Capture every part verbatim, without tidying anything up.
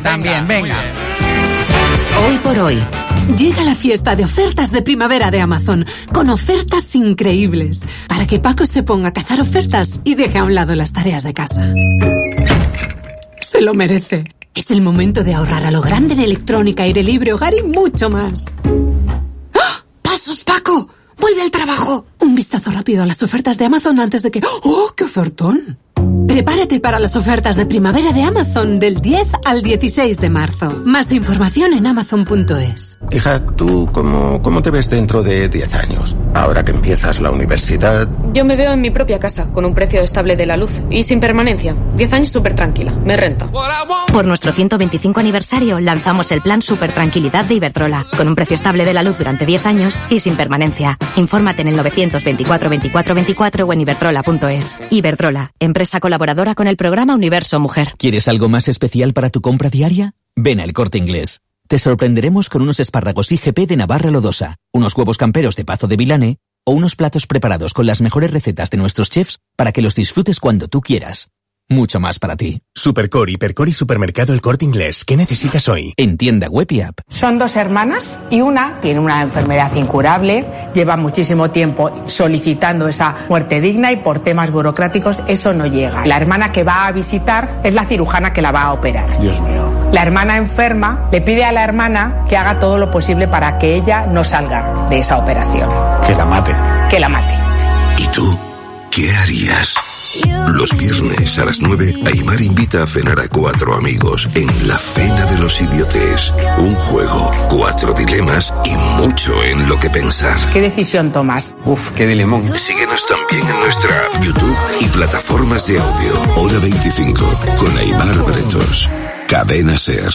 también, venga. Hoy por hoy, llega la fiesta de ofertas de primavera de Amazon, con ofertas increíbles, para que Paco se ponga a cazar ofertas y deje a un lado las tareas de casa. Se lo merece. Es el momento de ahorrar a lo grande en electrónica, aire libre, hogar y mucho más. ¡Ah! ¡Pasos, Paco! ¡Vuelve al trabajo! Un vistazo rápido a las ofertas de Amazon antes de que... ¡Oh, qué ofertón! Prepárate para las ofertas de primavera de Amazon del diez al dieciséis de marzo. Más información en amazon punto es. Hija, ¿tú cómo, cómo te ves dentro de diez años? Ahora que empiezas la universidad... Yo me veo en mi propia casa, con un precio estable de la luz y sin permanencia. diez años súper tranquila, me renta. Por nuestro ciento veinticinco aniversario lanzamos el plan Super Tranquilidad de Iberdrola, con un precio estable de la luz durante diez años y sin permanencia. Infórmate en el novecientos veinticuatro veinticuatro veinticuatro o en iberdrola punto es. Iberdrola, empresa colaboradora con el programa Universo Mujer. ¿Quieres algo más especial para tu compra diaria? Ven al Corte Inglés. Te sorprenderemos con unos espárragos I G P de Navarra Lodosa, unos huevos camperos de Pazo de Vilane o unos platos preparados con las mejores recetas de nuestros chefs para que los disfrutes cuando tú quieras. Mucho más para ti. Supercor, Hipercor y Supermercado El Corte Inglés. ¿Qué necesitas hoy? En tienda web y app. Son dos hermanas y una tiene una enfermedad incurable, lleva muchísimo tiempo solicitando esa muerte digna y por temas burocráticos eso no llega. La hermana que va a visitar es la cirujana que la va a operar. Dios mío. La hermana enferma le pide a la hermana que haga todo lo posible para que ella no salga de esa operación. Que la mate. Que la mate. ¿Y tú qué harías? Los viernes a las nueve, Aimar invita a cenar a cuatro amigos en La Cena de los Idiotes. Un juego, cuatro dilemas y mucho en lo que pensar. ¿Qué decisión tomas? Uf, qué dilemón. Síguenos también en nuestra YouTube y plataformas de audio. Hora veinticinco, con Aimar Bretos. Cadena SER.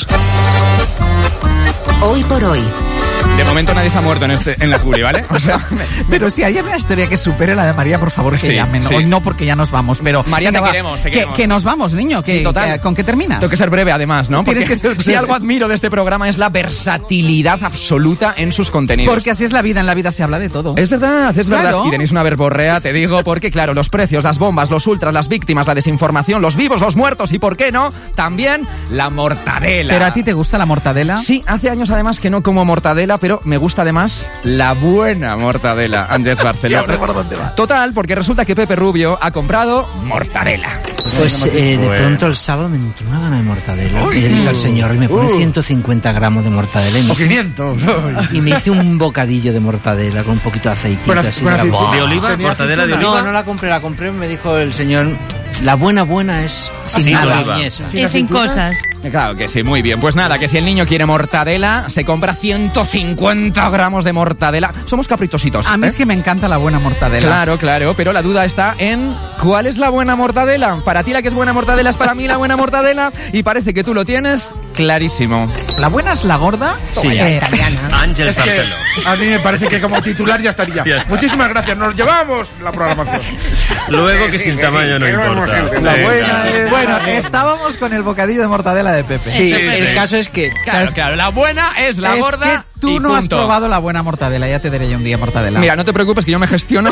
Hoy por hoy. De momento nadie se ha muerto en, este, en la Juli, ¿vale? O sea, pero si hay una historia que supere la de María, por favor, que sí, llamen. Sí. Hoy no, porque ya nos vamos, pero... María, te va. queremos, te que, queremos. Que nos vamos, niño. Que, sí, total. Que, ¿Con qué terminas? Tengo que ser breve, además, ¿no? Porque Tienes que ser si algo admiro de este programa es la versatilidad absoluta en sus contenidos. Porque así es la vida, en la vida se habla de todo. Es verdad, es claro. verdad. Y tenéis una verborrea, te digo, porque claro, los precios, las bombas, los ultras, las víctimas, la desinformación, los vivos, los muertos y, ¿por qué no? También la mortadela. ¿Pero a ti te gusta la mortadela? Sí, hace años además que no como mortadela, pero me gusta además la buena mortadela, Andrés Barceló. Ya sé por dónde va. Total, porque resulta que Pepe Rubio ha comprado mortadela. Pues eh, de pronto el sábado me entró una gana de mortadela. Uy, y le dije al señor, me pone uh, ciento cincuenta gramos de mortadela. Y o quinientos. Y me hice un bocadillo de mortadela con un poquito de aceitito. Bueno, así bueno, de, la... ¿De oliva? ¿Mortadela de oliva? No, no la compré, la compré, me dijo el señor... La buena buena es sin sí, nada. Y sin cosas. Claro que sí, muy bien. Pues nada, que si el niño quiere mortadela, se compra ciento cincuenta gramos de mortadela. Somos caprichositos. A mí ¿eh? es que me encanta la buena mortadela. Claro, claro, pero la duda está en ¿cuál es la buena mortadela? Para ti la que es buena mortadela es para mí la buena mortadela y parece que tú lo tienes clarísimo. ¿La buena es la gorda? Sí. Eh, italiana. Ángel es que a mí me parece que como titular ya estaría. Ya está. Muchísimas gracias, nos llevamos la programación. Luego que sin tamaño no importa. La buena es... Bueno, estábamos con el bocadillo de mortadela de Pepe. Sí, sí, el sí. caso es que... Claro, claro, la buena es la es gorda que tú y no punto. Has probado la buena mortadela, ya te daré yo un día mortadela. Mira, no te preocupes que yo me gestiono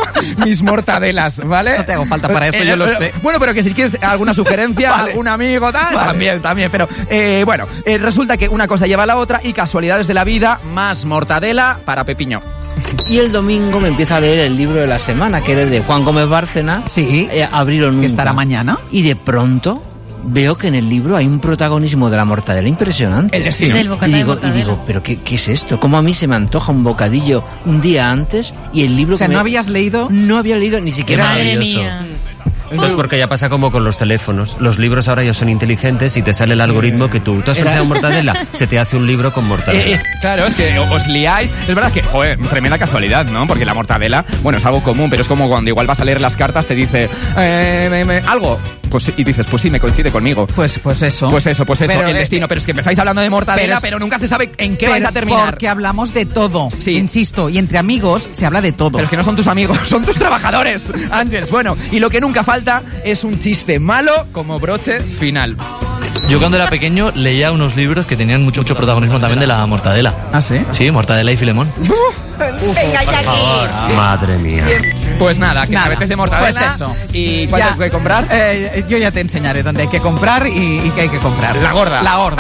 mis mortadelas, ¿vale? No te hago falta para eso, eh, yo lo eh, sé. Bueno, pero que si quieres alguna sugerencia, vale. algún amigo, tal, vale. también, también. Pero, eh, bueno, eh, resulta que una cosa lleva a la otra y casualidades de la vida, más mortadela para Pepiño. Y el domingo me empieza a leer el libro de la semana, que es de Juan Gómez Bárcena. Sí. Eh, Abril o nunca. Que estará mañana. Y de pronto veo que en el libro hay un protagonismo de la mortadela impresionante. El destino. El y digo, y digo, ¿pero qué, qué es esto? ¿Cómo a mí se me antoja un bocadillo un día antes y el libro o sea, que ¿no me... habías leído? No había leído ni siquiera. Madre mía. Entonces, porque ya pasa como con los teléfonos. Los libros ahora ya son inteligentes y te sale el algoritmo que tú, tú has pensado en mortadela, se te hace un libro con mortadela. Eh, eh, claro, es que os liáis. Es verdad que, joder, tremenda casualidad, ¿no? Porque la mortadela, bueno, es algo común, pero es como cuando igual vas a leer las cartas, te dice, eh, me, me, algo. Pues, y dices, pues sí, me coincide conmigo. Pues, pues eso. Pues eso, pues eso, pero, el destino. Pero es que empezáis hablando de mortadela, pero, es, pero nunca se sabe en qué vais a terminar. Porque hablamos de todo, sí. Insisto, y entre amigos se habla de todo. Pero es que no son tus amigos, son tus trabajadores, Ángeles. Bueno, y lo que nunca falta es un chiste malo como broche final. Yo cuando era pequeño leía unos libros que tenían mucho, mucho protagonismo también de la mortadela. ¿Ah, sí? Sí, mortadela y filemón. Uf, Venga, ya aquí. Madre mía. Pues nada, que nada, me apetece mortadela. Pues eso. ¿Y cuál hay que comprar? Eh, yo ya te enseñaré dónde hay que comprar y, y qué hay que comprar. La gorda. La gorda.